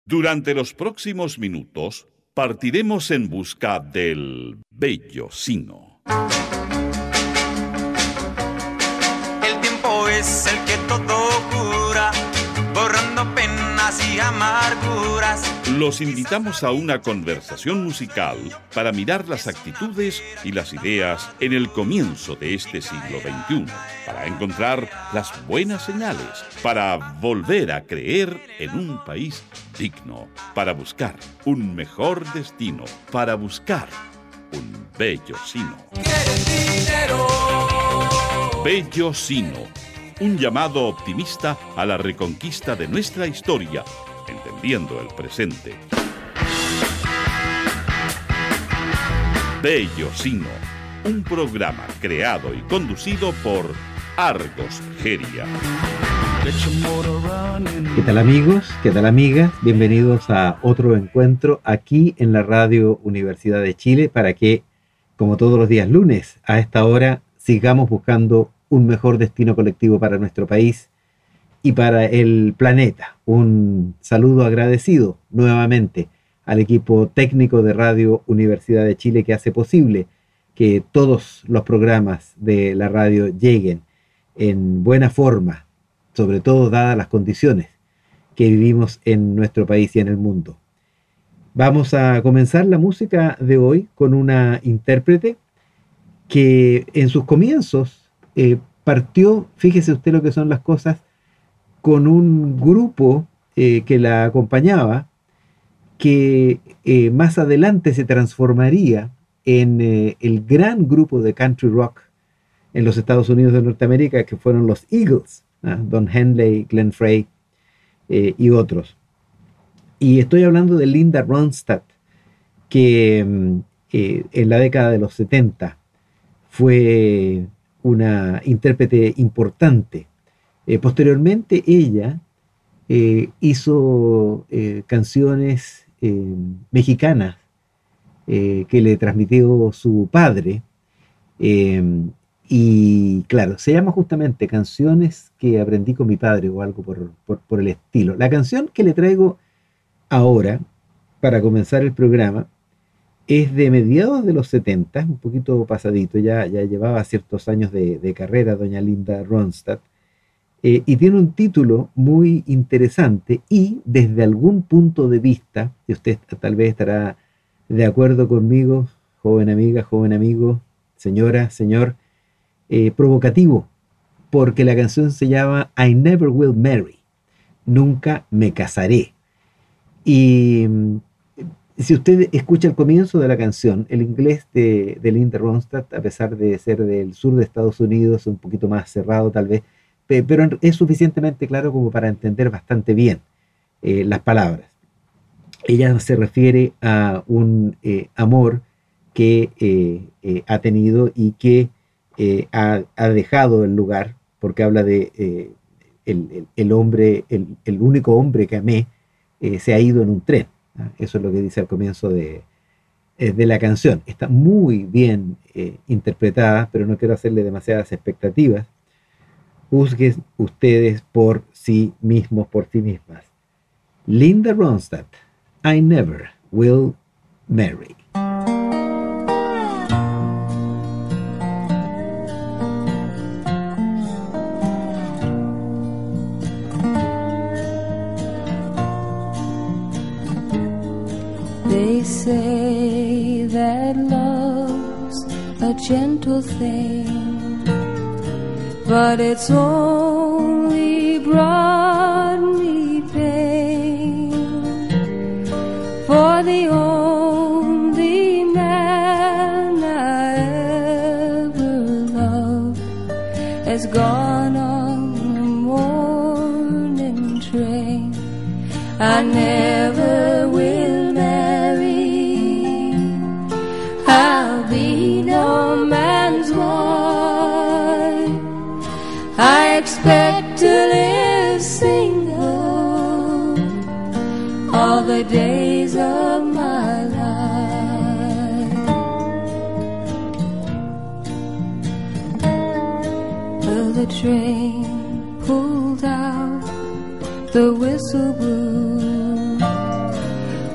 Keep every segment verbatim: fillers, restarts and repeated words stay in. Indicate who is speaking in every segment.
Speaker 1: Durante los próximos minutos partiremos en busca del bello sino.
Speaker 2: El tiempo es el que todo cura, borrando penas y amarguras.
Speaker 1: Los invitamos a una conversación musical para mirar las actitudes y las ideas en el comienzo de este siglo veintiuno, para encontrar las buenas señales, para volver a creer en un país digno, para buscar un mejor destino, para buscar un bello sino. Bello sino, un llamado optimista a la reconquista de nuestra historia, entendiendo el presente. Bello Sino, un programa creado y conducido por Argos Geria.
Speaker 3: ¿Qué tal amigos? ¿Qué tal amigas? Bienvenidos a otro encuentro aquí en la Radio Universidad de Chile para que, como todos los días lunes, a esta hora sigamos buscando un mejor destino colectivo para nuestro país y para el planeta. Un saludo agradecido nuevamente al equipo técnico de Radio Universidad de Chile que hace posible que todos los programas de la radio lleguen en buena forma, sobre todo dadas las condiciones que vivimos en nuestro país y en el mundo. Vamos a comenzar la música de hoy con una intérprete que en sus comienzos eh, partió, fíjese usted lo que son las cosas, con un grupo eh, que la acompañaba, que eh, más adelante se transformaría en eh, el gran grupo de country rock en los Estados Unidos de Norteamérica, que fueron los Eagles, ¿ah? Don Henley, Glenn Frey eh, y otros. Y estoy hablando de Linda Ronstadt, que eh, en la década de los setenta fue una intérprete importante. Eh, posteriormente ella eh, hizo eh, canciones eh, mexicanas eh, que le transmitió su padre eh, y claro, se llama justamente Canciones que aprendí con mi padre o algo por, por, por el estilo. La canción que le traigo ahora para comenzar el programa es de mediados de los setenta, un poquito pasadito, ya, ya llevaba ciertos años de, de carrera doña Linda Ronstadt. Eh, y tiene un título muy interesante y desde algún punto de vista, y usted tal vez estará de acuerdo conmigo, joven amiga, joven amigo, señora, señor, eh, provocativo, porque la canción se llama I Never Will Marry, Nunca me casaré. Y si usted escucha el comienzo de la canción, el inglés de, de Linda Ronstadt, a pesar de ser del sur de Estados Unidos, un poquito más cerrado tal vez, pero es suficientemente claro como para entender bastante bien eh, las palabras. Ella se refiere a un eh, amor que eh, eh, ha tenido y que eh, ha, ha dejado el lugar, porque habla de eh, el, el, el hombre, el, el único hombre que amé, eh, se ha ido en un tren. ¿Ah? Eso es lo que dice al comienzo de, eh, de la canción. Está muy bien eh, interpretada, pero no quiero hacerle demasiadas expectativas. Juzguen ustedes por sí mismos, por sí mismas. Linda Ronstadt, I Never Will Marry.
Speaker 4: They say that love's a gentle thing, but it's only brought me pain, for the only man I ever loved has gone on the morning train. I never will marry, I'll be no man's wife. I expect to live single all the days of my life. Well, the train pulled out, the whistle blew,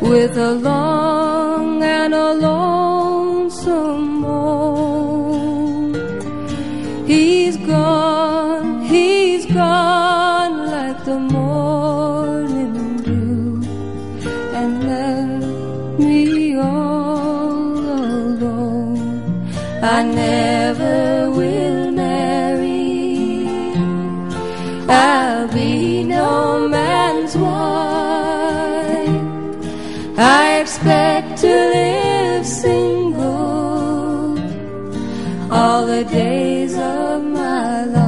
Speaker 4: with a long and a lonesome moan. He's gone, he's gone like the morning dew, and left me all alone. I never will marry, I'll be no man's wife. I expect to live single all the days of my life.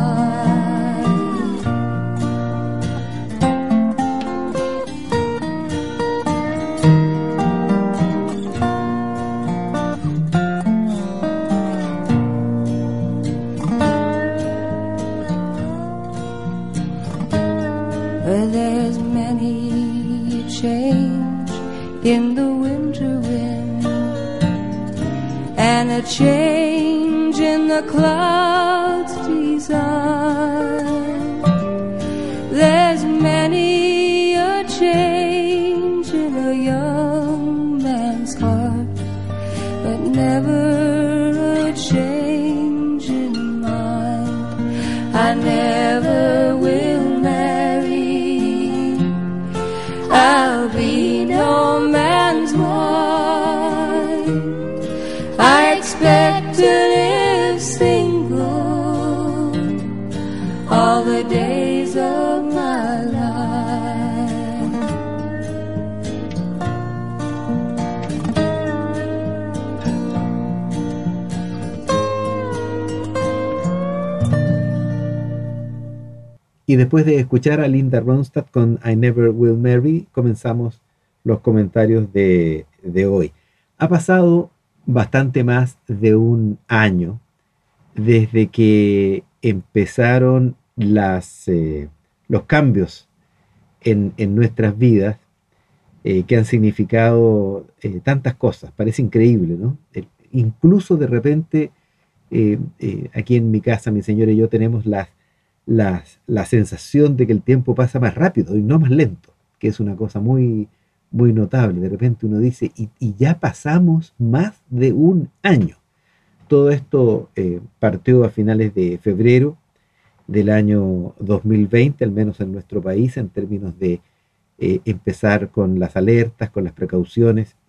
Speaker 4: Well, there's many a change in the winter wind, and a change in the clouds' design. There's many a change in a young man's heart, but never a change in mine. I never will marry, I'll be no man's wife. I expect to live single all the days of my life.
Speaker 3: Y después de escuchar a Linda Ronstadt con I Never Will Marry, comenzamos los comentarios de, de hoy. Ha pasado bastante más de un año desde que empezaron las, eh, los cambios en, en nuestras vidas, eh, que han significado eh, tantas cosas. Parece increíble, ¿no? El, incluso de repente, eh, eh, aquí en mi casa, mi señora y yo tenemos las, las, la sensación de que el tiempo pasa más rápido y no más lento, que es una cosa muy, muy notable. De repente uno dice, y, y ya pasamos más de un año. Todo esto eh, partió a finales de febrero del año dos mil veinte, al menos en nuestro país, en términos de eh, empezar con las alertas, con las precauciones,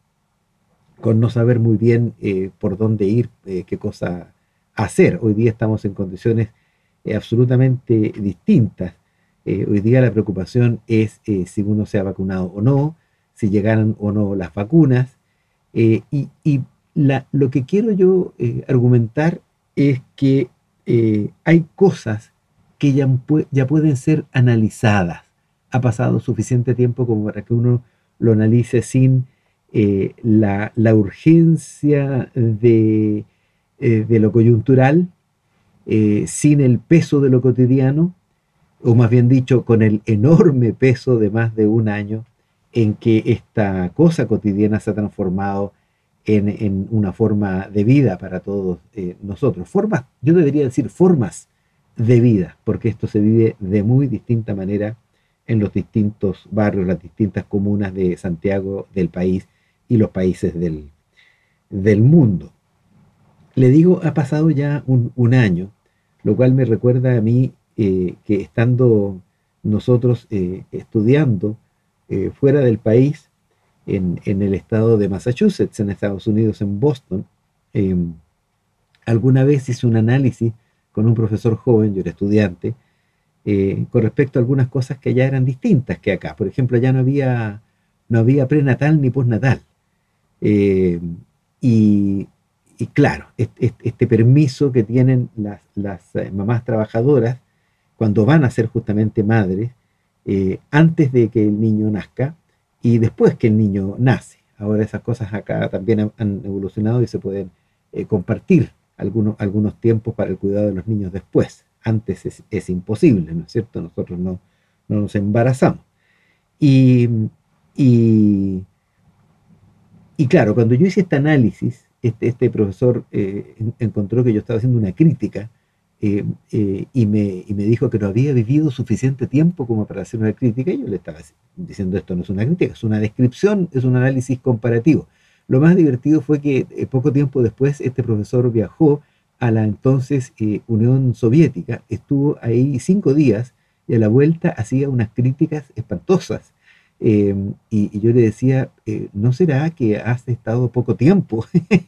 Speaker 3: con no saber muy bien eh, por dónde ir, eh, qué cosa hacer. Hoy día estamos en condiciones eh, absolutamente distintas. Eh, hoy día la preocupación es eh, si uno se ha vacunado o no, si llegaron o no las vacunas, eh, y, y la, lo que quiero yo eh, argumentar es que eh, hay cosas que ya, ya pueden ser analizadas. Ha pasado suficiente tiempo como para que uno lo analice sin eh, la, la urgencia de, eh, de lo coyuntural, eh, sin el peso de lo cotidiano, o más bien dicho, con el enorme peso de más de un año en que esta cosa cotidiana se ha transformado en, en una forma de vida para todos eh, nosotros. Formas, yo debería decir formas de vida, porque esto se vive de muy distinta manera en los distintos barrios, las distintas comunas de Santiago, del país y los países del, del mundo. Le digo, ha pasado ya un, un año, lo cual me recuerda a mí eh, que estando nosotros eh, estudiando eh, fuera del país, en, en el estado de Massachusetts, en Estados Unidos, en Boston, eh, alguna vez hice un análisis con un profesor joven, yo era estudiante, eh, con respecto a algunas cosas que allá eran distintas que acá. Por ejemplo, allá no había, no había prenatal ni postnatal. Eh, y, y claro, este, este permiso que tienen las, las mamás trabajadoras cuando van a ser justamente madres, eh, antes de que el niño nazca y después que el niño nace. Ahora esas cosas acá también han, han evolucionado y se pueden eh, compartir algunos, algunos tiempos para el cuidado de los niños después. Antes es, es imposible, ¿no es cierto? Nosotros no, no nos embarazamos. Y, y, y claro, cuando yo hice este análisis, este, este profesor eh, encontró que yo estaba haciendo una crítica eh, eh, y, me, y me dijo que no había vivido suficiente tiempo como para hacer una crítica. Y yo le estaba diciendo, esto no es una crítica, es una descripción, es un análisis comparativo. Lo más divertido fue que eh, poco tiempo después este profesor viajó a la entonces eh, Unión Soviética, estuvo ahí cinco días y a la vuelta hacía unas críticas espantosas. Eh, y, y yo le decía, eh, ¿no será que has estado poco tiempo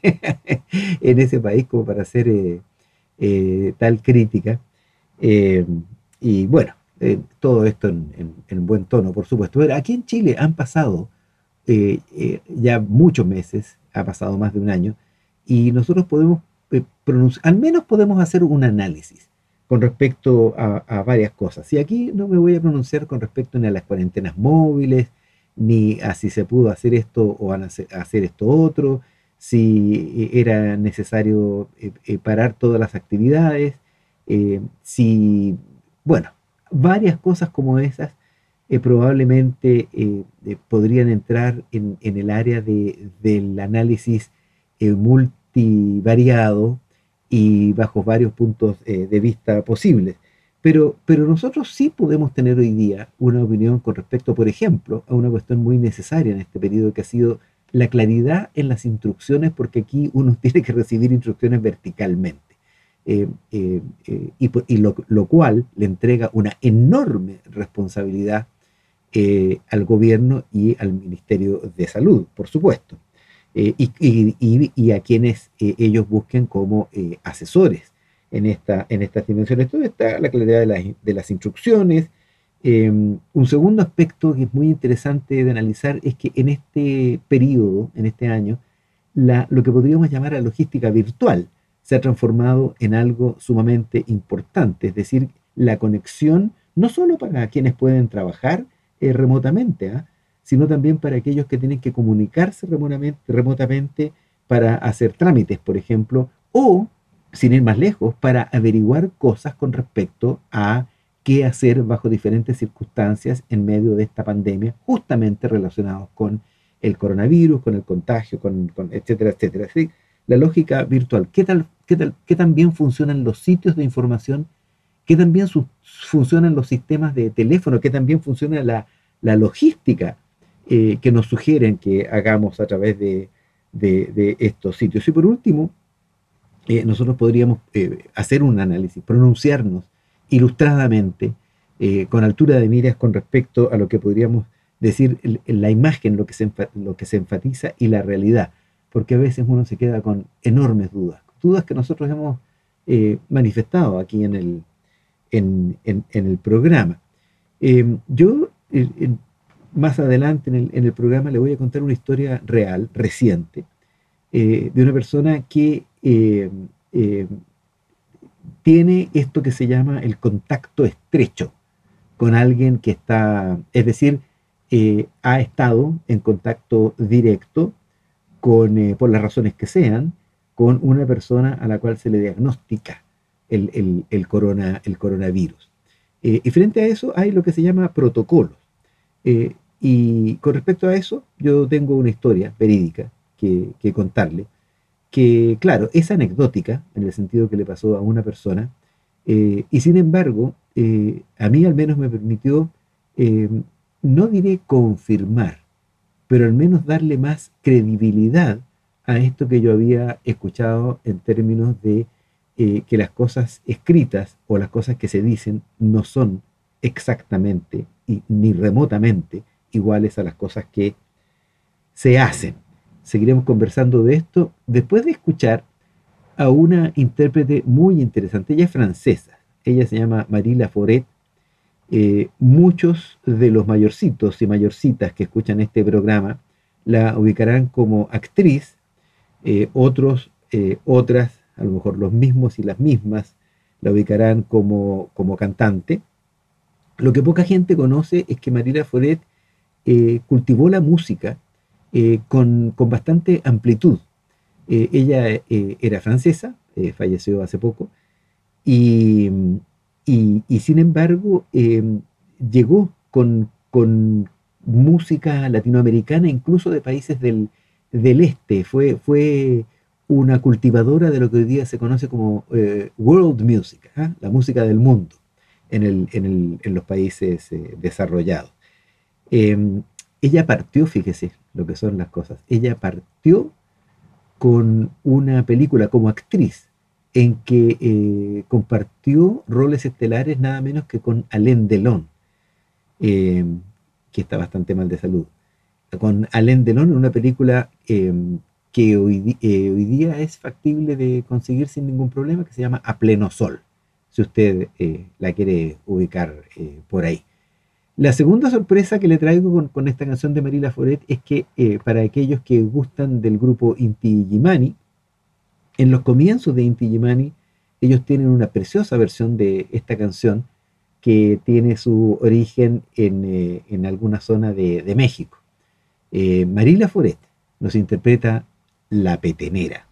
Speaker 3: en ese país como para hacer eh, eh, tal crítica? Eh, y bueno, eh, todo esto en, en, en buen tono, por supuesto. Pero aquí en Chile han pasado eh, eh, ya muchos meses, ha pasado más de un año, y nosotros podemos, eh, al menos podemos hacer un análisis con respecto a, a varias cosas. Y aquí no me voy a pronunciar con respecto ni a las cuarentenas móviles, ni a si se pudo hacer esto o hacer esto otro, si era necesario eh, eh, parar todas las actividades, eh, si, bueno, varias cosas como esas eh, probablemente eh, eh, podrían entrar en, en el área de, del análisis eh, multivariado y bajo varios puntos eh, de vista posibles. Pero, pero nosotros sí podemos tener hoy día una opinión con respecto, por ejemplo, a una cuestión muy necesaria en este periodo que ha sido la claridad en las instrucciones, porque aquí uno tiene que recibir instrucciones verticalmente. Eh, eh, eh, y y lo, lo cual le entrega una enorme responsabilidad eh, al gobierno y al Ministerio de Salud, por supuesto. Eh, y, y, y, y a quienes eh, ellos busquen como eh, asesores en, esta, en estas dimensiones. Todo está la claridad de, la, de las instrucciones. Eh, un segundo aspecto que es muy interesante de analizar es que en este periodo, en este año, la, lo que podríamos llamar la logística virtual se ha transformado en algo sumamente importante, es decir, la conexión no solo para quienes pueden trabajar eh, remotamente, ¿eh? sino también para aquellos que tienen que comunicarse remotamente, remotamente para hacer trámites, por ejemplo, o, sin ir más lejos, para averiguar cosas con respecto a qué hacer bajo diferentes circunstancias en medio de esta pandemia, justamente relacionados con el coronavirus, con el contagio, con, con etcétera, etcétera. ¿Sí? La lógica virtual, ¿qué tal, qué tal, qué tan bien funcionan los sitios de información? ¿Qué tan bien su, funcionan los sistemas de teléfono? ¿Qué tan bien funciona la, la logística Eh, que nos sugieren que hagamos a través de, de, de estos sitios? Y por último, eh, nosotros podríamos eh, hacer un análisis, pronunciarnos ilustradamente, eh, con altura de miras con respecto a lo que podríamos decir la imagen, lo que, se, lo que se enfatiza y la realidad, porque a veces uno se queda con enormes dudas, dudas que nosotros hemos eh, manifestado aquí en el, en, en, en el programa. Eh, yo, eh, más adelante en el, en el programa le voy a contar una historia real, reciente, eh, de una persona que eh, eh, tiene esto que se llama el contacto estrecho con alguien que está, es decir, eh, ha estado en contacto directo con, eh, por las razones que sean, con una persona a la cual se le diagnostica el, el, el, corona, el coronavirus. Eh, y frente a eso hay lo que se llama protocolos. Eh, y con respecto a eso, yo tengo una historia verídica que, que contarle, que claro, es anecdótica en el sentido que le pasó a una persona, eh, y sin embargo, eh, a mí al menos me permitió, eh, no diré confirmar, pero al menos darle más credibilidad a esto que yo había escuchado en términos de eh, que las cosas escritas o las cosas que se dicen no son exactamente y, ni remotamente iguales a las cosas que se hacen. Seguiremos conversando de esto después de escuchar a una intérprete muy interesante. Ella es francesa, ella se llama Marie Laforêt. Eh, muchos de los mayorcitos y mayorcitas que escuchan este programa la ubicarán como actriz, eh, otros, eh, otras, a lo mejor los mismos y las mismas, la ubicarán como, como cantante. Lo que poca gente conoce es que Marie Laforêt eh, cultivó la música eh, con, con bastante amplitud. Eh, ella eh, era francesa, eh, falleció hace poco, y, y, y sin embargo eh, llegó con, con música latinoamericana, incluso de países del, del este. Fue, fue una cultivadora de lo que hoy día se conoce como eh, world music, ¿eh? La música del mundo en, el, en, el, en los países eh, desarrollados. Eh, ella partió, fíjese lo que son las cosas, ella partió con una película como actriz en que eh, compartió roles estelares nada menos que con Alain Delon, eh, que está bastante mal de salud. Con Alain Delon en una película eh, que hoy, eh, hoy día es factible de conseguir sin ningún problema, que se llama A Pleno Sol, si usted eh, la quiere ubicar eh, por ahí. La segunda sorpresa que le traigo con, con esta canción de Marie Laforêt es que eh, para aquellos que gustan del grupo Inti Illimani, en los comienzos de Inti Illimani, ellos tienen una preciosa versión de esta canción que tiene su origen en, eh, en alguna zona de, de México. Eh, Marie Laforêt nos interpreta La Petenera.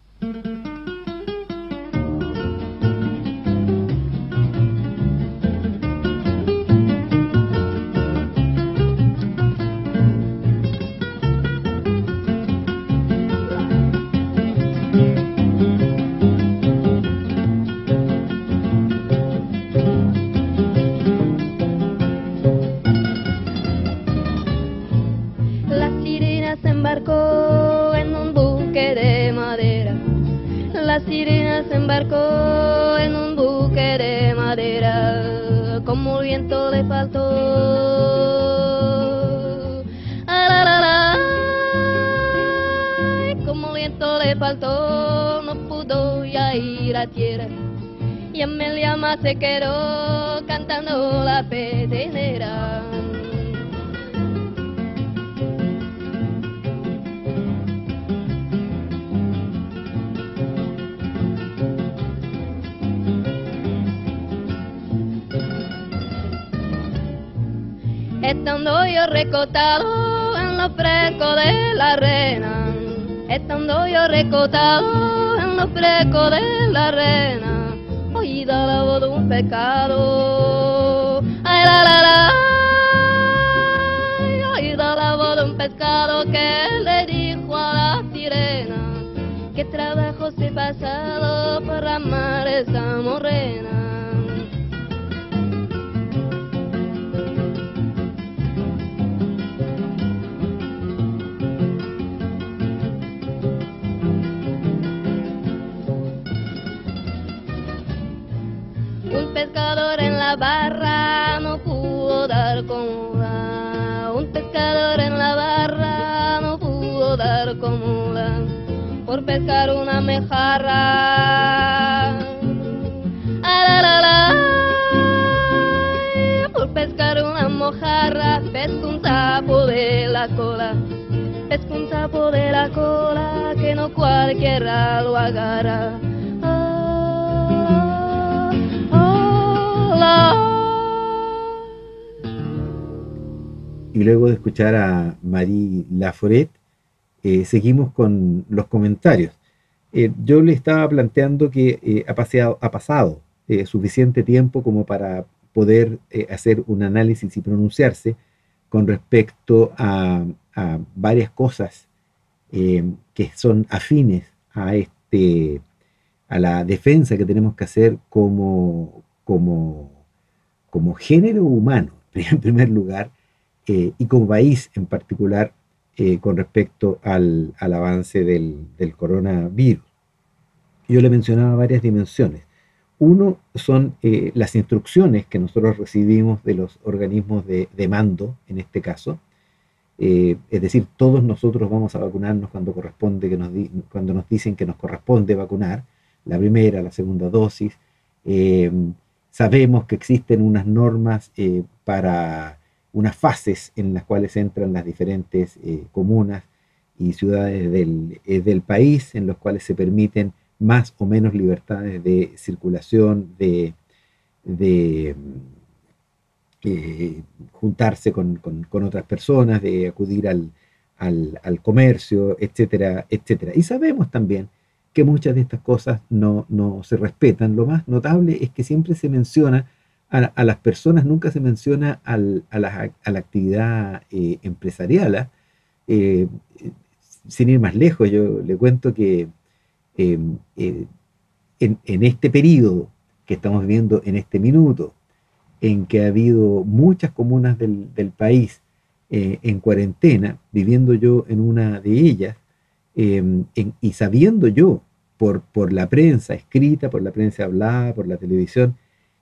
Speaker 5: Y Amelia más se quedó cantando La Petenera. Estando yo recostado en los frescos de la arena, estando yo recostado en los frescos de la arena, oída la voz de un pescado, ay la la la, oída la voz de un pescado que le dijo a la sirena que trabajo se pasado para amar esa morena. Un pescador en la barra no pudo dar con una. Un pescador en la barra no pudo dar con una por pescar una mejarra. Ah, la, la, la. Por pescar una mojarra, pesca un sapo de la cola. Pesca un sapo de la cola que no cualquiera lo agarra.
Speaker 3: Y luego de escuchar a Marie Laforêt, eh, seguimos con los comentarios. Eh, yo le estaba planteando que eh, ha, paseado, ha pasado eh, suficiente tiempo como para poder eh, hacer un análisis y pronunciarse con respecto a, a varias cosas eh, que son afines a, este, a la defensa que tenemos que hacer como, como, como género humano, en primer lugar, Eh, y como país en particular eh, con respecto al, al avance del, del coronavirus. Yo le mencionaba varias dimensiones. Uno son eh, las instrucciones que nosotros recibimos de los organismos de, de mando, en este caso. Eh, es decir, todos nosotros vamos a vacunarnos cuando corresponde, que nos di, cuando nos dicen que nos corresponde vacunar, la primera, la segunda dosis. Eh, sabemos que existen unas normas eh, para unas fases en las cuales entran las diferentes eh, comunas y ciudades del, eh, del país, en los cuales se permiten más o menos libertades de circulación, de, de eh, juntarse con, con, con otras personas, de acudir al, al, al comercio, etcétera, etcétera. Y sabemos también que muchas de estas cosas no, no se respetan. Lo más notable es que siempre se menciona A, a las personas, nunca se menciona al, a, la, a la actividad eh, empresarial. ¿eh? Eh, sin ir más lejos, yo le cuento que Eh, eh, en, en este periodo que estamos viviendo en este minuto, en que ha habido muchas comunas del, del país eh, en cuarentena, viviendo yo en una de ellas, eh, en, y sabiendo yo por, por la prensa escrita, por la prensa hablada, por la televisión,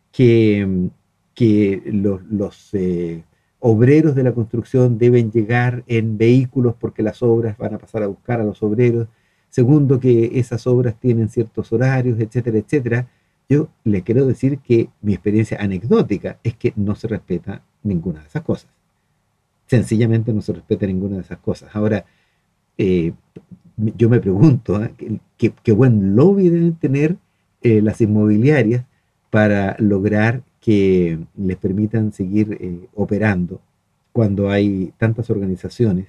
Speaker 3: que, que los, los eh, obreros de la construcción deben llegar en vehículos porque las obras van a pasar a buscar a los obreros. Segundo, que esas obras tienen ciertos horarios, etcétera, etcétera. Yo le quiero decir que mi experiencia anecdótica es que no se respeta ninguna de esas cosas. Sencillamente no se respeta ninguna de esas cosas. Ahora, eh, yo me pregunto, ¿eh? ¿qué, qué buen lobby deben tener eh, las inmobiliarias para lograr que les permitan seguir eh, operando cuando hay tantas organizaciones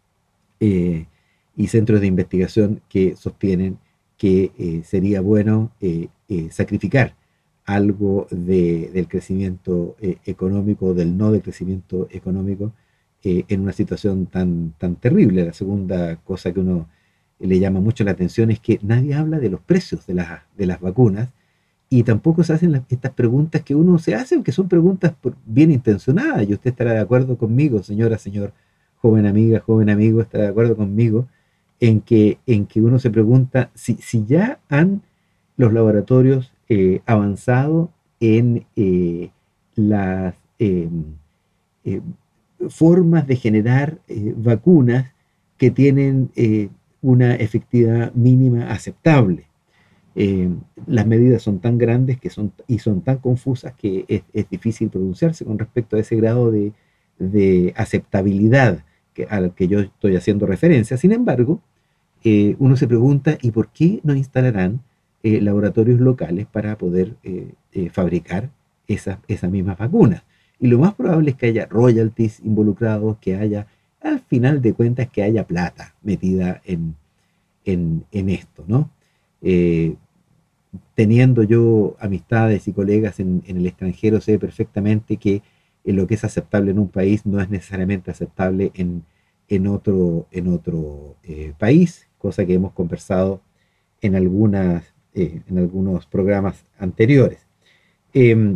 Speaker 3: eh, y centros de investigación que sostienen que eh, sería bueno eh, eh, sacrificar algo de, del crecimiento eh, económico, del no decrecimiento económico, eh, en una situación tan, tan terrible. La segunda cosa que uno le llama mucho la atención es que nadie habla de los precios de, la, de las vacunas y tampoco se hacen las, estas preguntas que uno se hace, que son preguntas por, bien intencionadas, y usted estará de acuerdo conmigo, señora, señor, joven amiga, joven amigo, estará de acuerdo conmigo, en que, en que uno se pregunta si, si ya han los laboratorios eh, avanzado en eh, las eh, eh, formas de generar eh, vacunas que tienen eh, una efectividad mínima aceptable. Eh, las medidas son tan grandes que son, y son tan confusas que es, es difícil pronunciarse con respecto a ese grado de, de aceptabilidad que, al que yo estoy haciendo referencia. Sin embargo, eh, uno se pregunta, ¿y por qué no instalarán eh, laboratorios locales para poder eh, eh, fabricar esas, esas mismas vacunas? Y lo más probable es que haya royalties involucrados, que haya, al final de cuentas, que haya plata metida en, en, en esto, ¿no? Eh, teniendo yo amistades y colegas en, en el extranjero, sé perfectamente que eh, lo que es aceptable en un país no es necesariamente aceptable en, en otro, en otro eh, país, cosa que hemos conversado en, algunas, eh, en algunos programas anteriores. Eh,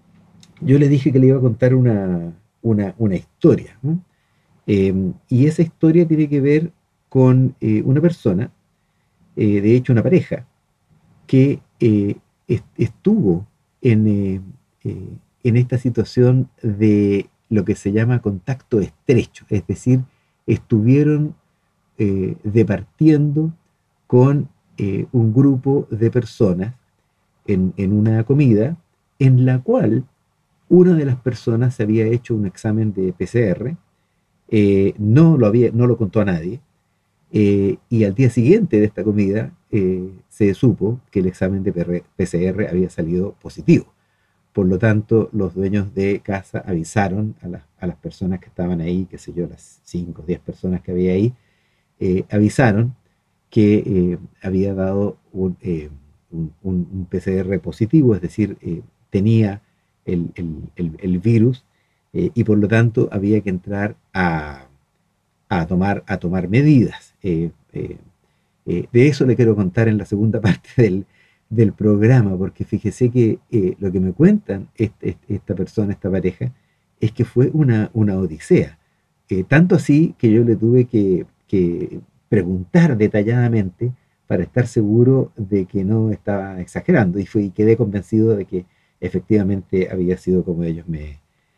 Speaker 3: yo le dije que le iba a contar una, una, una historia, ¿no? Eh, y esa historia tiene que ver con eh, una persona, eh, de hecho una pareja, que eh, est estuvo en, eh, eh, en esta situación de lo que se llama contacto estrecho, es decir, estuvieron eh, departiendo con eh, un grupo de personas en, en una comida en la cual una de las personas se había hecho un examen de P C R, eh, no, lo había, no lo contó a nadie, eh, y al día siguiente de esta comida eh, se supo que el examen de P C R había salido positivo. Por lo tanto, los dueños de casa avisaron a, la, a las personas que estaban ahí, qué sé yo, las cinco o diez personas que había ahí, eh, avisaron que eh, había dado un, eh, un, un P C R positivo, es decir, eh, tenía el, el, el, el virus, eh, y por lo tanto había que entrar a, a, tomar, a tomar medidas. Eh, eh, eh, de eso le quiero contar en la segunda parte del, del programa, porque fíjese que eh, lo que me cuentan este, esta persona, esta pareja, es que fue una, una odisea. Eh, tanto así que yo le tuve que, que preguntar detalladamente para estar seguro de que no estaba exagerando, y, fui, y quedé convencido de que efectivamente había sido como ellos me,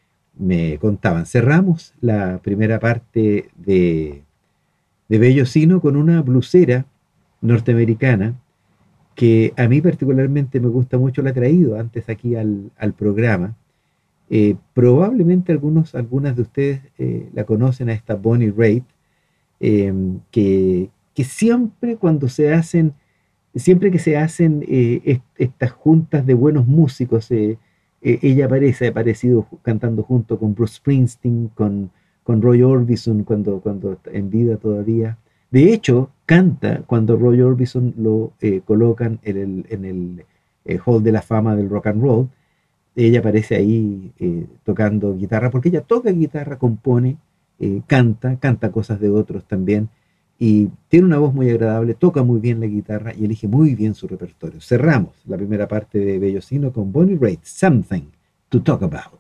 Speaker 3: me contaban. Cerramos la primera parte de, de Bellocino con una blusera norteamericana que a mí particularmente me gusta mucho, la he traído antes aquí al, al programa. Eh, probablemente algunos, algunas de ustedes eh, la conocen, a esta Bonnie Raitt, eh, que, que siempre cuando se hacen, siempre que se hacen eh, est estas juntas de buenos músicos, eh, eh, ella aparece, ha aparecido cantando junto con Bruce Springsteen, con, con Roy Orbison, cuando, cuando está en vida todavía. De hecho, canta cuando Roy Orbison lo eh, colocan en el, en el eh, Hall de la Fama del Rock and Roll. Ella aparece ahí eh, tocando guitarra, porque ella toca guitarra, compone, eh, canta, canta cosas de otros también. y tiene una voz muy agradable, toca muy bien la guitarra y elige muy bien su repertorio. Cerramos la primera parte de Bellocino con Bonnie Raitt, Something to Talk About.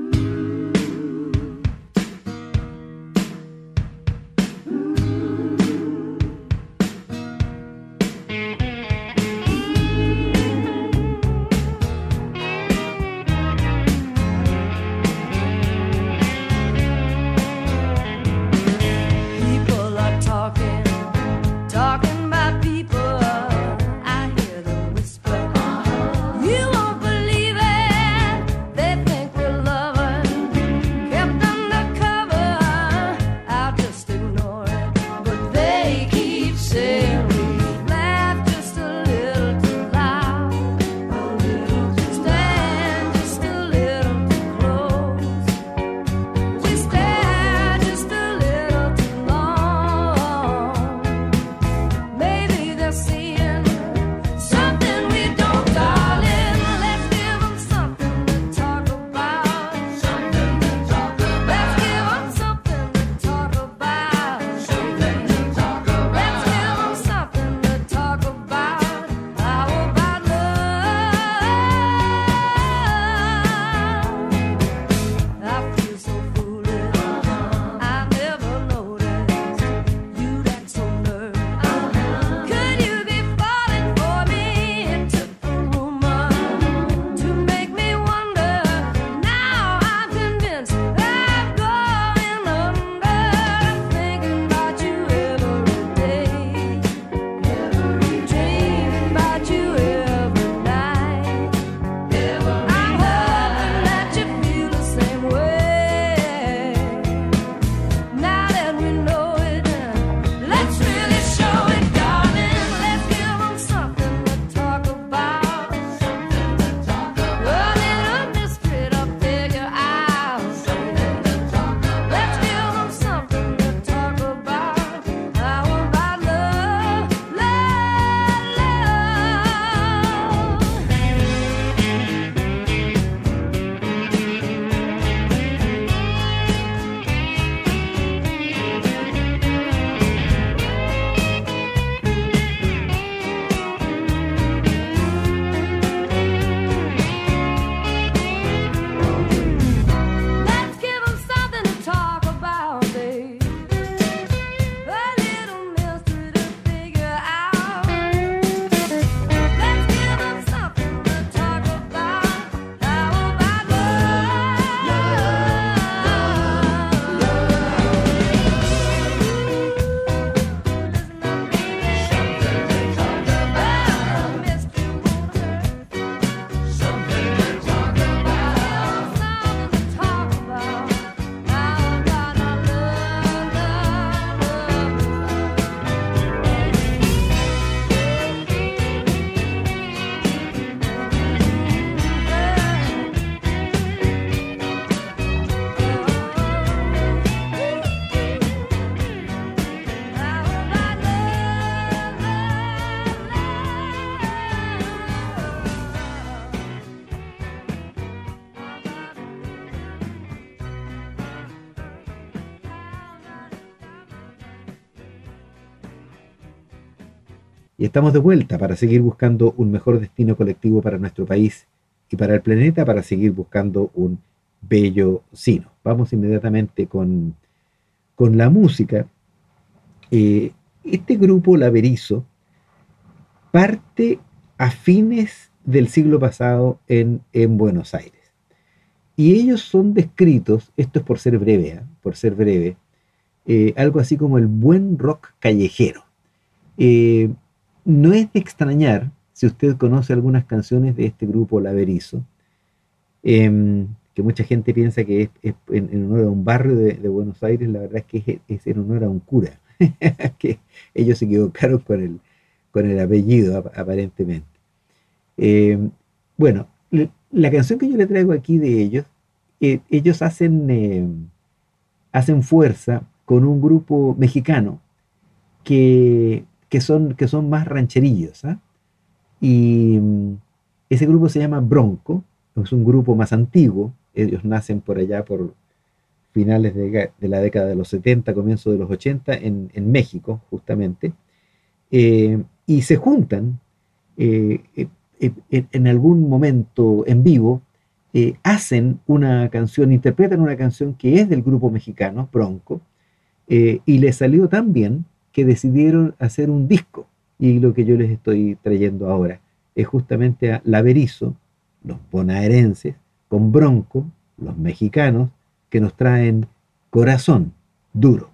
Speaker 3: Y estamos de vuelta para seguir buscando un mejor destino colectivo para nuestro país y para el planeta, para seguir buscando un bello sino. Vamos inmediatamente con, con la música. Eh, este grupo, La Berizo, parte a fines del siglo pasado en, en Buenos Aires. Y ellos son descritos, esto es por ser breve, ¿eh? por ser breve, eh, algo así como el buen rock callejero. Eh, no es de extrañar, si usted conoce algunas canciones de este grupo La Berizo, eh, que mucha gente piensa que es, es en, en honor a un barrio de, de Buenos Aires, la verdad es que es, es en honor a un cura, que ellos se equivocaron con el, con el apellido aparentemente. Eh, bueno, la canción que yo le traigo aquí de ellos, eh, ellos hacen, eh, hacen fuerza con un grupo mexicano que, que, son, que son más rancherillos, ¿eh? Y ese grupo se llama Bronco, es un grupo más antiguo, ellos nacen por allá por finales de, de la década de los setenta, comienzo de los ochenta, en, en México, justamente, eh, y se juntan eh, eh, eh, en algún momento en vivo, eh, hacen una canción, interpretan una canción que es del grupo mexicano, Bronco, eh, y les salió tan bien que decidieron hacer un disco, y lo que yo les estoy trayendo ahora es justamente a La Berizo, los bonaerenses, con Bronco, los mexicanos, que nos traen Corazón Duro.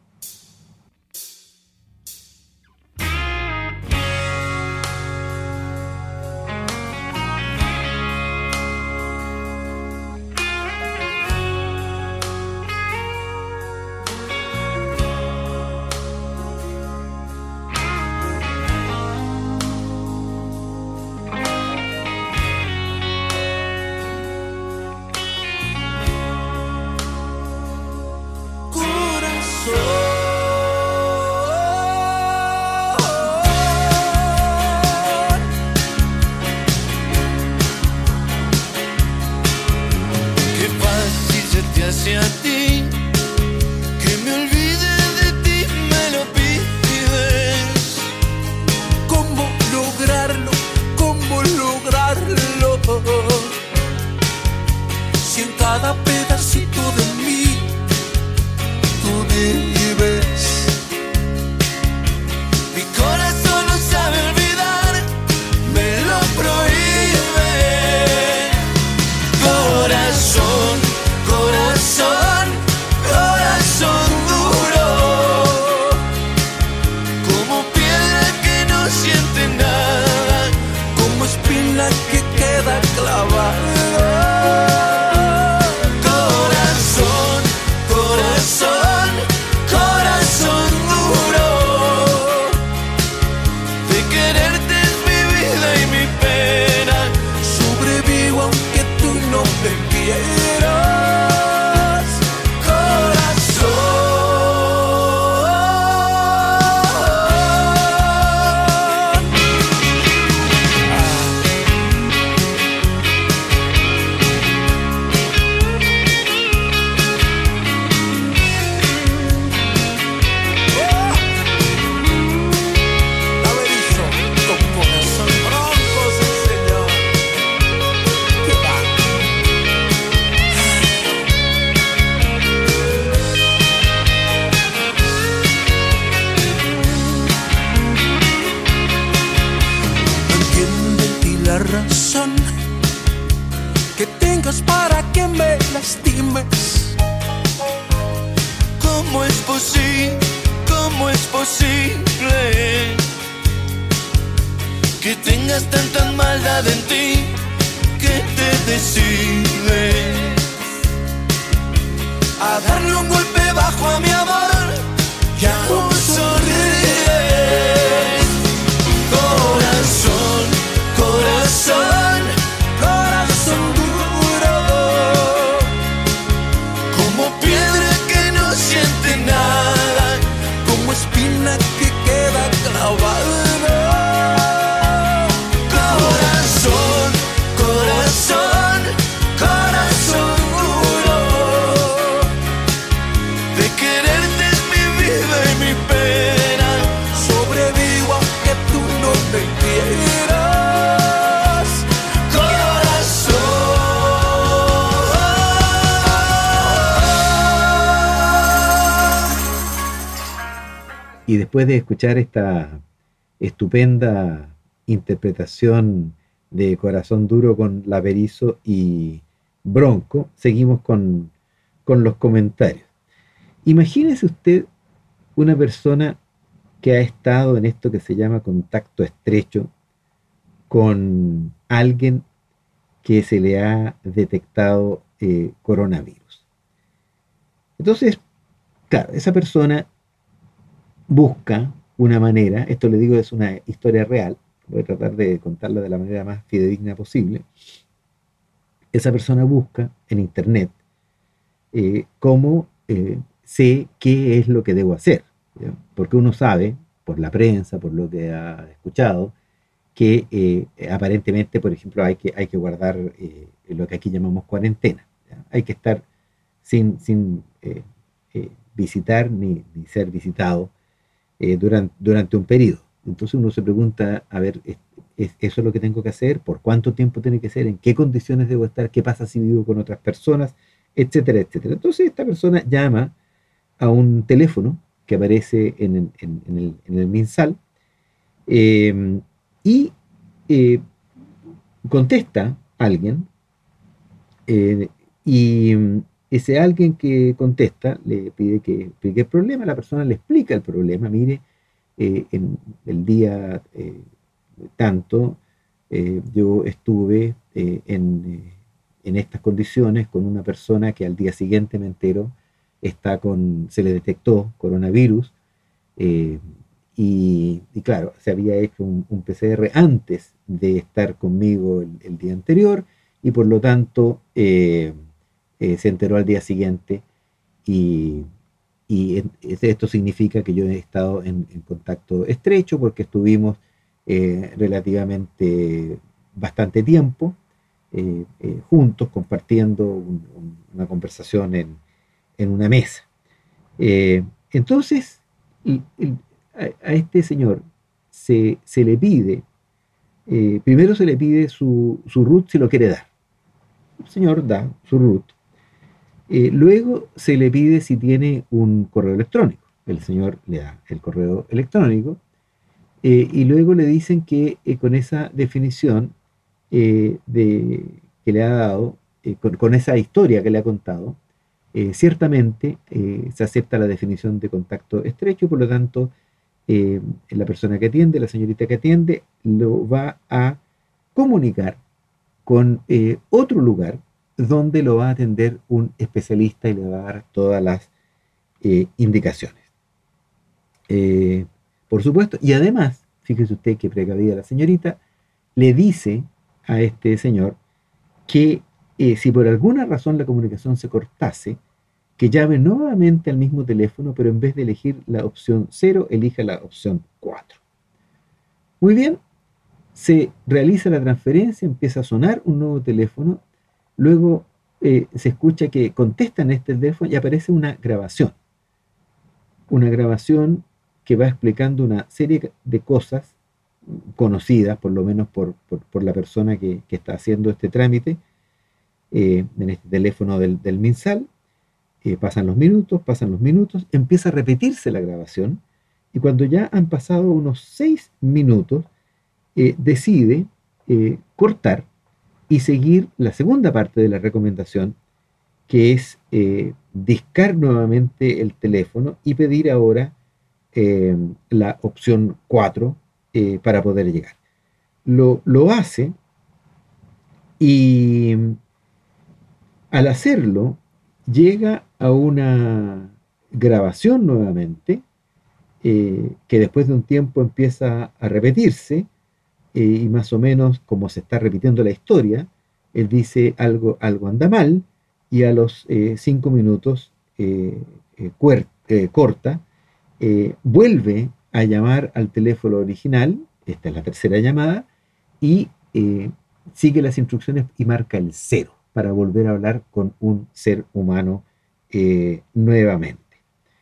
Speaker 3: Y después de escuchar esta estupenda interpretación de Corazón Duro con La Berizo y Bronco, seguimos con, con los comentarios. Imagínese usted una persona que ha estado en esto que se llama contacto estrecho con alguien que se le ha detectado eh, coronavirus. Entonces, claro, esa persona busca una manera, esto le digo es una historia real, voy a tratar de contarla de la manera más fidedigna posible. Esa persona busca en internet eh, cómo eh, sé qué es lo que debo hacer, ¿ya? Porque uno sabe, por la prensa, por lo que ha escuchado, que eh, aparentemente, por ejemplo, hay que, hay que guardar eh, lo que aquí llamamos cuarentena, ¿ya? Hay que estar sin, sin, eh, eh, visitar ni, ni ser visitado eh, durante, durante un periodo. Entonces uno se pregunta, a ver, ¿es, es, ¿eso es lo que tengo que hacer? ¿Por cuánto tiempo tiene que ser? ¿En qué condiciones debo estar? ¿Qué pasa si vivo con otras personas? Etcétera, etcétera. Entonces esta persona llama a un teléfono que aparece en, en, en, el, en el MinSal eh, y eh, contesta a alguien eh, y ese alguien que contesta le pide que explique el problema, la persona le explica el problema, mire, eh, en el día eh, tanto eh, yo estuve eh, en, eh, en estas condiciones con una persona que al día siguiente me entero está con, se le detectó coronavirus eh, y, y claro, se había hecho un, un P C R antes de estar conmigo el, el día anterior y por lo tanto eh, eh, se enteró al día siguiente y, y esto significa que yo he estado en, en contacto estrecho porque estuvimos eh, relativamente bastante tiempo eh, eh, juntos compartiendo un, un, una conversación en, en una mesa. Eh, entonces el, el, a, a este señor se, se le pide Eh, primero se le pide su, su root si lo quiere dar. El señor da su root. Eh, luego se le pide si tiene un correo electrónico. El señor le da el correo electrónico. Eh, y luego le dicen que eh, con esa definición eh, de, que le ha dado, eh, con, con esa historia que le ha contado, eh, ciertamente eh, se acepta la definición de contacto estrecho, por lo tanto, Eh, la persona que atiende, la señorita que atiende, lo va a comunicar con eh, otro lugar donde lo va a atender un especialista y le va a dar todas las eh, indicaciones. Eh, por supuesto, y además, fíjese usted que precavida la señorita, le dice a este señor que eh, si por alguna razón la comunicación se cortase, que llame nuevamente al mismo teléfono, pero en vez de elegir la opción cero, elija la opción cuatro. Muy bien, se realiza la transferencia, empieza a sonar un nuevo teléfono, luego eh, se escucha que contestan este teléfono y aparece una grabación. Una grabación que va explicando una serie de cosas conocidas, por lo menos por, por, por la persona que, que está haciendo este trámite, eh, en este teléfono del, del MinSal. Eh, pasan los minutos, pasan los minutos, empieza a repetirse la grabación y cuando ya han pasado unos seis minutos, eh, decide eh, cortar y seguir la segunda parte de la recomendación, que es eh, discar nuevamente el teléfono y pedir ahora eh, la opción cuatro eh, para poder llegar. Lo, lo hace y al hacerlo, llega a una grabación nuevamente, eh, que después de un tiempo empieza a repetirse, eh, y más o menos como se está repitiendo la historia, él dice algo, algo anda mal, y a los eh, cinco minutos eh, eh, cuer, eh, corta, eh, vuelve a llamar al teléfono original, esta es la tercera llamada, y eh, sigue las instrucciones y marca el cero, para volver a hablar con un ser humano eh, nuevamente.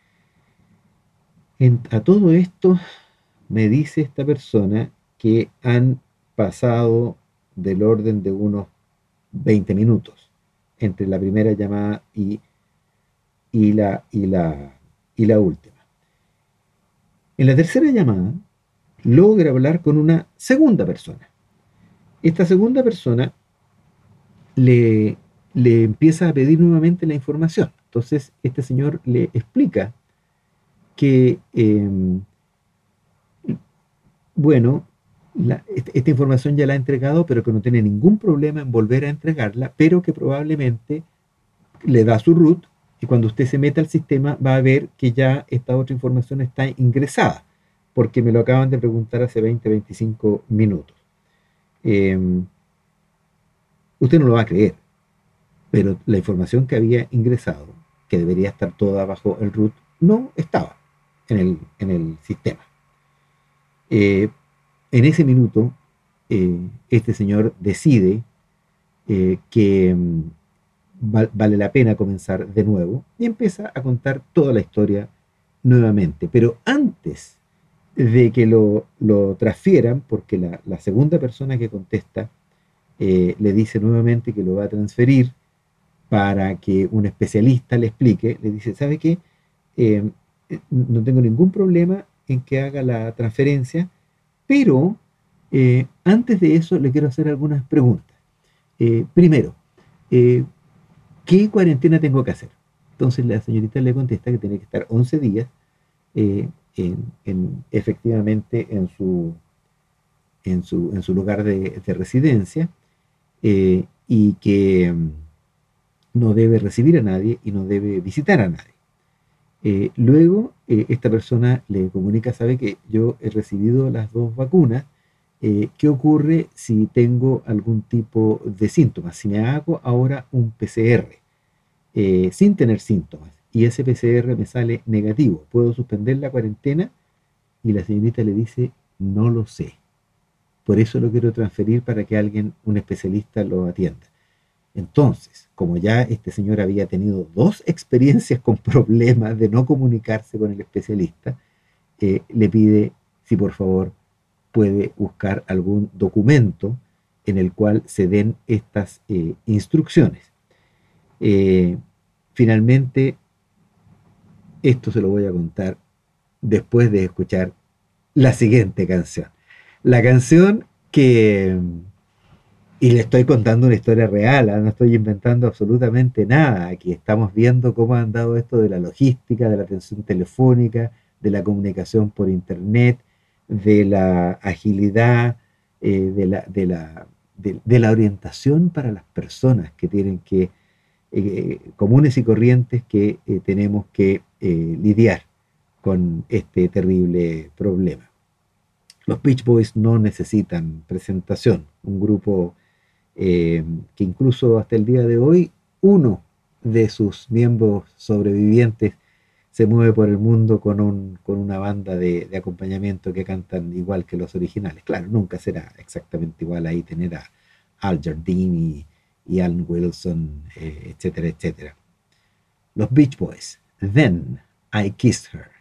Speaker 3: En, a todo esto me dice esta persona que han pasado del orden de unos veinte minutos entre la primera llamada y, y, la, y, la, y la última. En la tercera llamada logra hablar con una segunda persona. Esta segunda persona Le, le empieza a pedir nuevamente la información. Entonces este señor le explica que, eh, bueno, la, esta información ya la ha entregado, pero que no tiene ningún problema en volver a entregarla, pero que probablemente le da su root y cuando usted se meta al sistema va a ver que ya esta otra información está ingresada, porque me lo acaban de preguntar hace veinte, veinticinco minutos. Eh, Usted no lo va a creer, pero la información que había ingresado, que debería estar toda bajo el root, no estaba en el, en el sistema. Eh, en ese minuto, eh, este señor decide eh, que, val, vale la pena comenzar de nuevo, y empieza a contar toda la historia nuevamente. Pero antes de que lo, lo transfieran, porque la, la segunda persona que contesta eh, le dice nuevamente que lo va a transferir para que un especialista le explique, le dice, ¿sabe qué? Eh, no tengo ningún problema en que haga la transferencia, pero eh, antes de eso le quiero hacer algunas preguntas. Eh, primero, eh, ¿qué cuarentena tengo que hacer? Entonces la señorita le contesta que tiene que estar once días eh, en, en, efectivamente en su, en su, en su lugar de, de residencia eh, y que um, no debe recibir a nadie y no debe visitar a nadie. Eh, luego, eh, esta persona le comunica, sabe que yo he recibido las dos vacunas, eh, ¿qué ocurre si tengo algún tipo de síntomas? Si me hago ahora un P C R eh, sin tener síntomas y ese P C R me sale negativo, ¿puedo suspender la cuarentena? Y la señorita le dice, no lo sé. Por eso lo quiero transferir para que alguien, un especialista, lo atienda. Entonces, como ya este señor había tenido dos experiencias con problemas de no comunicarse con el especialista, eh, le pide si por favor puede buscar algún documento en el cual se den estas eh, instrucciones. Eh, finalmente, esto se lo voy a contar después de escuchar la siguiente canción. La canción que... Y le estoy contando una historia real, ¿eh? No estoy inventando absolutamente nada. Aquí estamos viendo cómo ha andado esto de la logística, de la atención telefónica, de la comunicación por internet, de la agilidad, eh, de, la, de, la, de, de la orientación para las personas que tienen que, eh, comunes y corrientes, que eh, tenemos que eh, lidiar con este terrible problema. Los Beach Boys no necesitan presentación, un grupo Eh, que incluso hasta el día de hoy uno de sus miembros sobrevivientes se mueve por el mundo con, un, con una banda de, de acompañamiento que cantan igual que los originales. Claro, nunca será exactamente igual ahí tener a Al Jardine y, y Alan Wilson, eh, etcétera, etcétera. Los Beach Boys, Then I Kissed Her.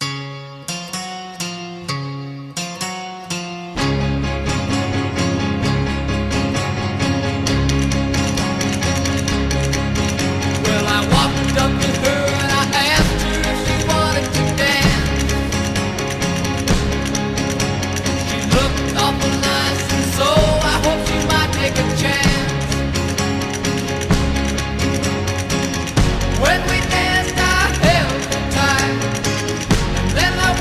Speaker 6: When we danced, I held her tight.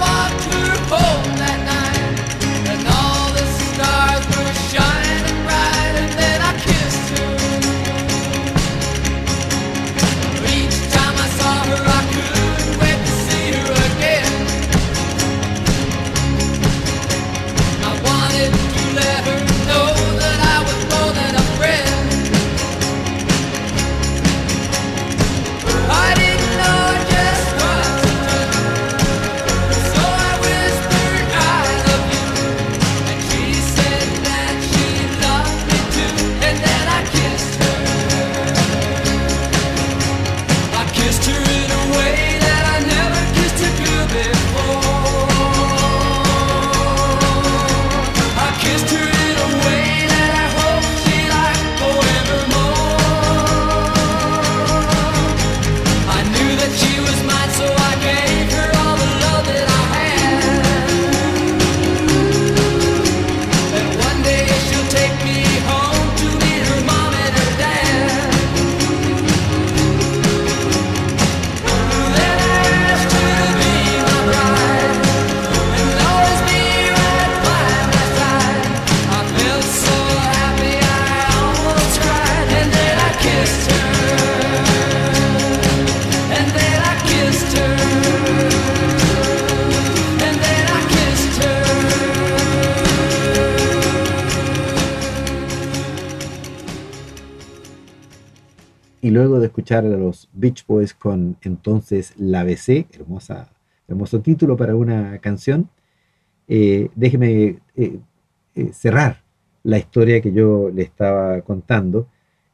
Speaker 3: y luego de escuchar a los Beach Boys con entonces La B C, hermosa, hermoso título para una canción, eh, déjeme eh, eh, cerrar la historia que yo le estaba contando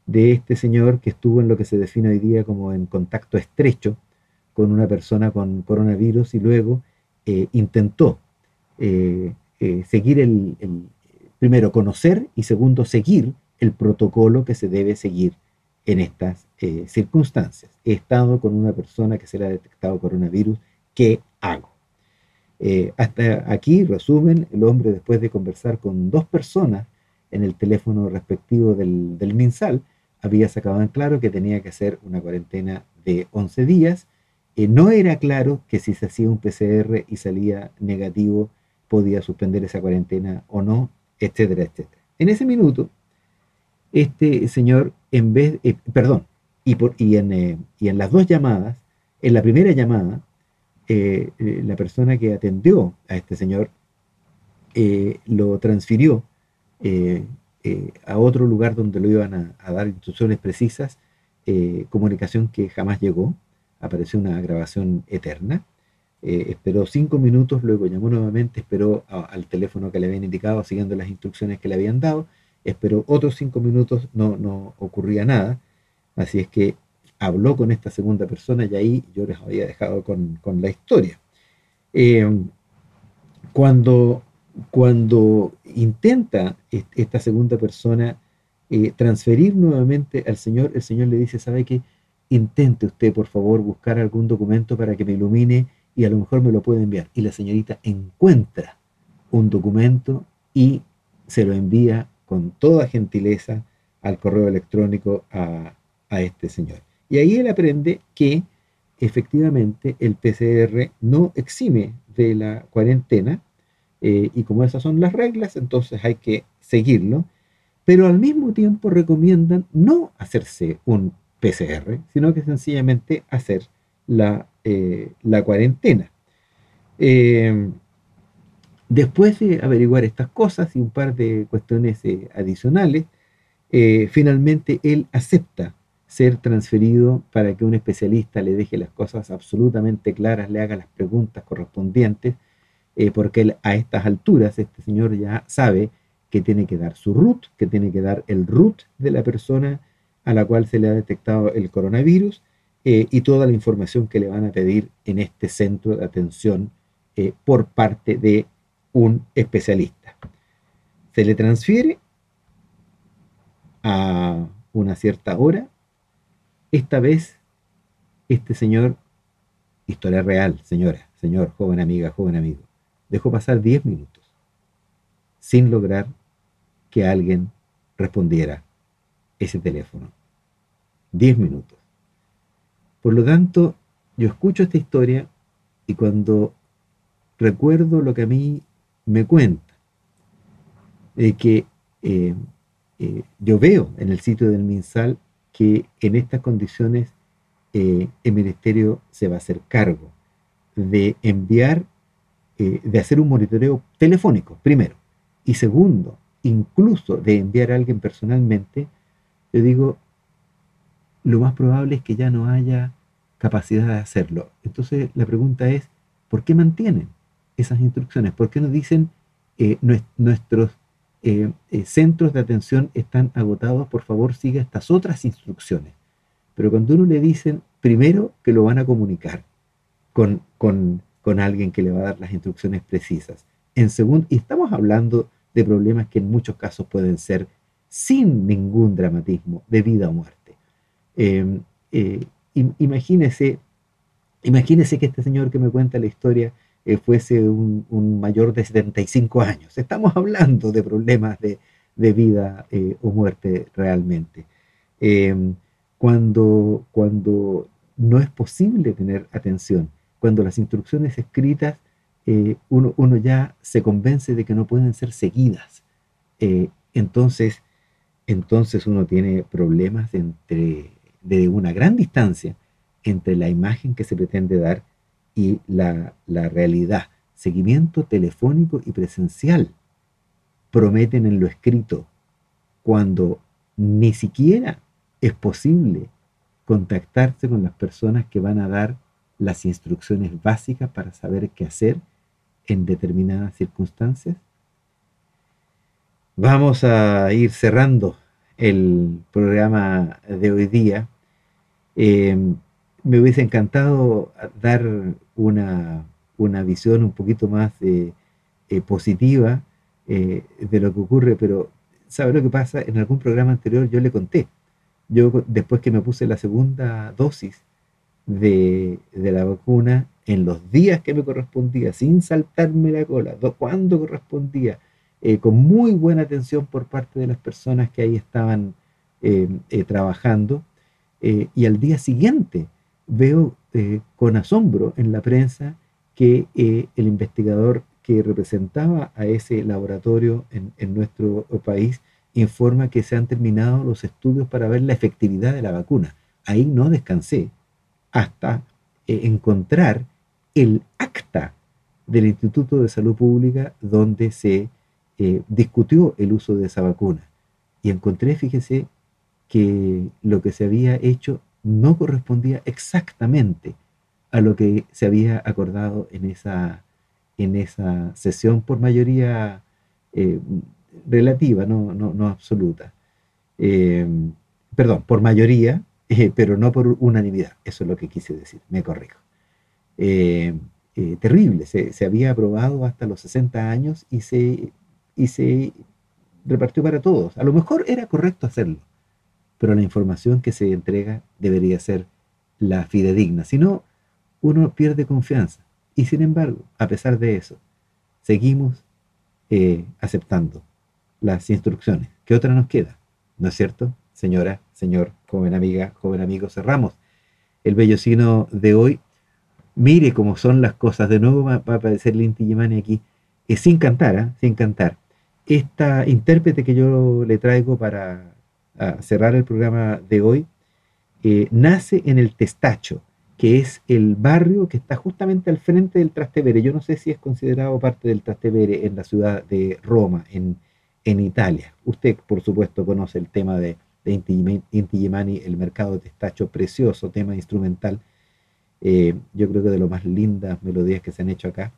Speaker 3: de este señor que estuvo en lo que se define hoy día como en contacto estrecho con una persona con coronavirus y luego eh, intentó eh, eh, seguir el, el, primero conocer y segundo seguir el protocolo que se debe seguir en estas eh, circunstancias. He estado con una persona que se le ha detectado coronavirus, ¿qué hago? Eh, hasta aquí, resumen, el hombre después de conversar con dos personas en el teléfono respectivo del, del MinSal, había sacado en claro que tenía que hacer una cuarentena de once días. Eh, no era claro que si se hacía un P C R y salía negativo, podía suspender esa cuarentena o no, etcétera, etcétera. En ese minuto, este señor, en vez, eh, perdón, y, por, y, en, eh, y en las dos llamadas, en la primera llamada, eh, eh, la persona que atendió a este señor eh, lo transfirió eh, eh, a otro lugar donde lo iban a, a dar instrucciones precisas, eh, comunicación que jamás llegó, apareció una grabación eterna. Eh, esperó cinco minutos, luego llamó nuevamente, esperó a, al teléfono que le habían indicado, siguiendo las instrucciones que le habían dado, esperó otros cinco minutos, no, no ocurría nada, así es que habló con esta segunda persona y ahí yo les había dejado con, con la historia. Eh, cuando, cuando intenta esta segunda persona eh, transferir nuevamente al señor, el señor le dice, ¿sabe qué? Intente usted, por favor, buscar algún documento para que me ilumine y a lo mejor me lo puede enviar. Y la señorita encuentra un documento y se lo envía con toda gentileza al correo electrónico a, a este señor. Y ahí él aprende que efectivamente el P C R no exime de la cuarentena eh, y como esas son las reglas, entonces hay que seguirlo, pero al mismo tiempo recomiendan no hacerse un P C R, sino que sencillamente hacer la, eh, la cuarentena. Eh, después de averiguar estas cosas y un par de cuestiones eh, adicionales, eh, finalmente él acepta ser transferido para que un especialista le deje las cosas absolutamente claras, le haga las preguntas correspondientes, eh, porque él, a estas alturas este señor ya sabe que tiene que dar su root, que tiene que dar el root de la persona a la cual se le ha detectado el coronavirus eh, y toda la información que le van a pedir en este centro de atención eh, por parte de un especialista. Se le transfiere a una cierta hora. Esta vez, este señor, historia real, señora, señor, joven amiga, joven amigo, dejó pasar diez minutos sin lograr que alguien respondiera ese teléfono. diez minutos. Por lo tanto, yo escucho esta historia y cuando recuerdo lo que a mí me cuenta, de que eh, eh, yo veo en el sitio del MinSal que en estas condiciones eh, el Ministerio se va a hacer cargo de enviar, eh, de hacer un monitoreo telefónico, primero, y segundo, incluso de enviar a alguien personalmente. Yo digo, lo más probable es que ya no haya capacidad de hacerlo. Entonces la pregunta es, ¿por qué mantienen esas instrucciones? ¿Por qué nos dicen eh, nuestros eh, eh, centros de atención están agotados, por favor siga estas otras instrucciones? Pero cuando uno le dicen, primero, que lo van a comunicar con, con, con alguien que le va a dar las instrucciones precisas. En segundo, y estamos hablando de problemas que en muchos casos pueden ser sin ningún dramatismo, de vida o muerte. Eh, eh, imagínese, imagínese que este señor que me cuenta la historia eh, fuese un, un mayor de setenta y cinco años. Estamos hablando de problemas de, de vida eh, o muerte realmente. Eh, cuando, cuando no es posible tener atención, cuando las instrucciones escritas eh, uno, uno ya se convence de que no pueden ser seguidas, eh, entonces, entonces uno tiene problemas entre, de una gran distancia entre la imagen que se pretende dar y la, la realidad. Seguimiento telefónico y presencial prometen en lo escrito cuando ni siquiera es posible contactarse con las personas que van a dar las instrucciones básicas para saber qué hacer en determinadas circunstancias. Vamos a ir cerrando el programa de hoy día. Eh, me hubiese encantado dar una, una visión un poquito más eh, eh, positiva eh, de lo que ocurre, pero ¿sabe lo que pasa? En algún programa anterior yo le conté, yo después que me puse la segunda dosis de, de la vacuna, en los días que me correspondía, sin saltarme la cola, do- cuando correspondía, eh, con muy buena atención por parte de las personas que ahí estaban eh, eh, trabajando, eh, y al día siguiente veo eh, con asombro en la prensa que eh, el investigador que representaba a ese laboratorio en, en nuestro país informa que se han terminado los estudios para ver la efectividad de la vacuna. Ahí no descansé hasta eh, encontrar el acta del Instituto de Salud Pública donde se eh, discutió el uso de esa vacuna. Y encontré, fíjese, que lo que se había hecho no correspondía exactamente a lo que se había acordado en esa, en esa sesión por mayoría eh, relativa, no, no, no absoluta. Eh, perdón, por mayoría, eh, pero no por unanimidad. Eso es lo que quise decir, me corrijo. Eh, eh, terrible, se, se había aprobado hasta los sesenta años y se, y se repartió para todos. A lo mejor era correcto hacerlo, pero la información que se entrega debería ser la fidedigna. Si no, uno pierde confianza. Y sin embargo, a pesar de eso, seguimos eh, aceptando las instrucciones. ¿Qué otra nos queda? ¿No es cierto? Señora, señor, joven amiga, joven amigo, cerramos el vellocino de hoy. Mire cómo son las cosas. De nuevo va, va a aparecer el Inti Illimani aquí, eh, sin cantar, ¿eh? sin cantar. Esta intérprete que yo le traigo para a cerrar el programa de hoy, eh, nace en el Testacho, que es el barrio que está justamente al frente del Trastevere. Yo no sé si es considerado parte del Trastevere en la ciudad de Roma, en, en Italia. Usted, por supuesto, conoce el tema de, de Inti Illimani, el mercado de Testacho, precioso tema instrumental. Eh, yo creo que de lo más lindas melodías que se han hecho acá,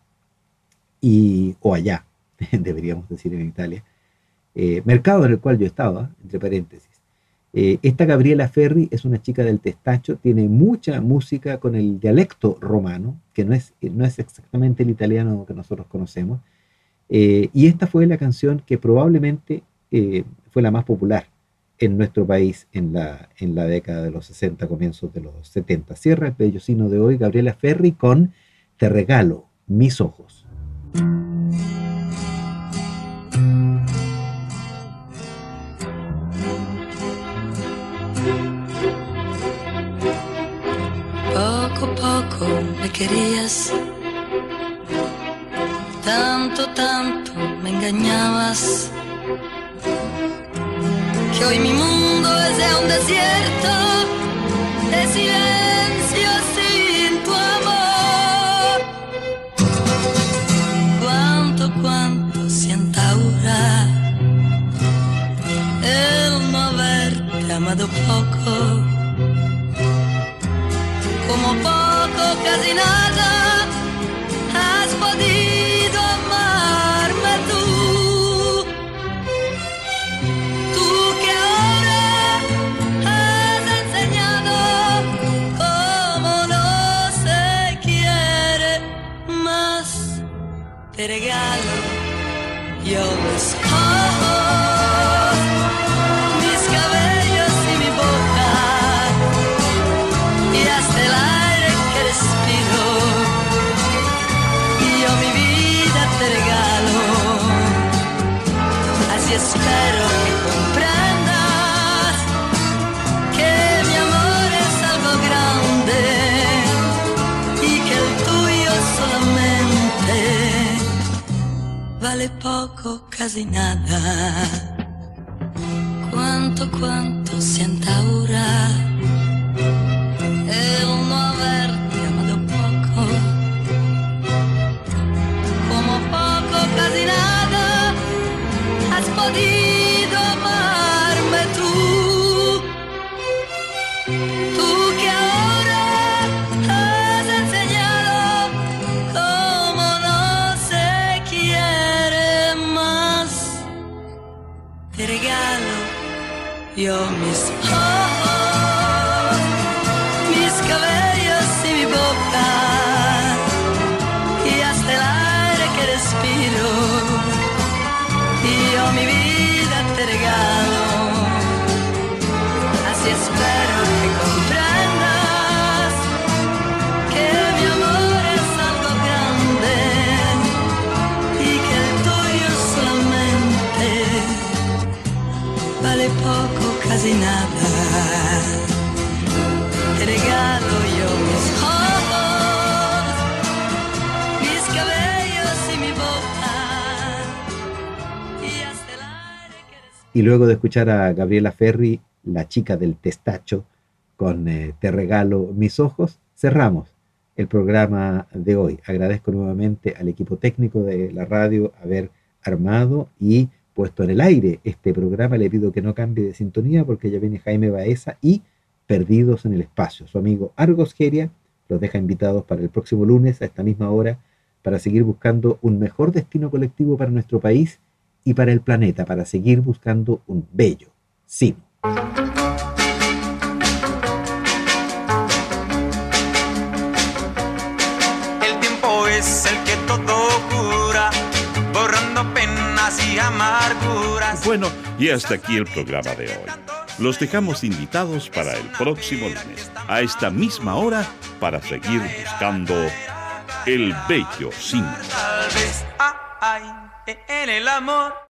Speaker 3: y, o allá, deberíamos decir en Italia. Eh, mercado en el cual yo estaba, entre paréntesis. Eh, esta Gabriela Ferri es una chica del Testacho, tiene mucha música con el dialecto romano, que no es, no es exactamente el italiano que nosotros conocemos, eh, y esta fue la canción que probablemente eh, fue la más popular en nuestro país en la, en la década de los sesenta, comienzos de los setenta. Cierra el vellocino de hoy Gabriela Ferri con Te regalo mis ojos.
Speaker 7: Poco a poco me querías, tanto, tanto me engañabas, que hoy mi mundo es ya un desierto de silencio sin tu amor. Cuánto, cuánto siento ahora el no haberte amado poco. Como poco, casi nada, has podido amarme tú. Tú que ahora has enseñado cómo no se quiere más. Te regalo yo mis ojos, mis cabellos y mi boca, y hasta el aire que respiro, y yo mi vida te regalo. Así espero que comprendas que mi amor es algo grande y que el tuyo solamente vale poco, casi nada. Cuánto, cuánto siento ahora el no haberte amado poco. Como poco, casi nada, has podido amarme tú. Tú que ahora has enseñado cómo no se quiere más. Te regalo Yo mis ojos, mis cabellos y mi boca, y hasta el aire que respiro, y yo mi vida te regalo. Así espero que comprendas que mi amor es algo grande y que el tuyo solamente vale poco, casi nada. Te regalo yo mis ojos, mis cabellos y mi boca, y hasta el aire que respiro.
Speaker 3: Y luego de escuchar a Gabriela Ferri, la chica del Testacho, con eh, Te regalo mis ojos, cerramos el programa de hoy. Agradezco nuevamente al equipo técnico de la radio haber armado y puesto en el aire este programa. Le pido que no cambie de sintonía porque ya viene Jaime Baeza y Perdidos en el Espacio. Su amigo Argos Geria los deja invitados para el próximo lunes a esta misma hora para seguir buscando un mejor destino colectivo para nuestro país y para el planeta, para seguir buscando un bello sino.
Speaker 2: El tiempo es el que todo cura, borrando penas y amarguras.
Speaker 1: Bueno, y hasta aquí el programa de hoy. Los dejamos invitados para el próximo lunes, a esta misma hora, para seguir buscando el bello sino.
Speaker 2: Tal vez hay en el amor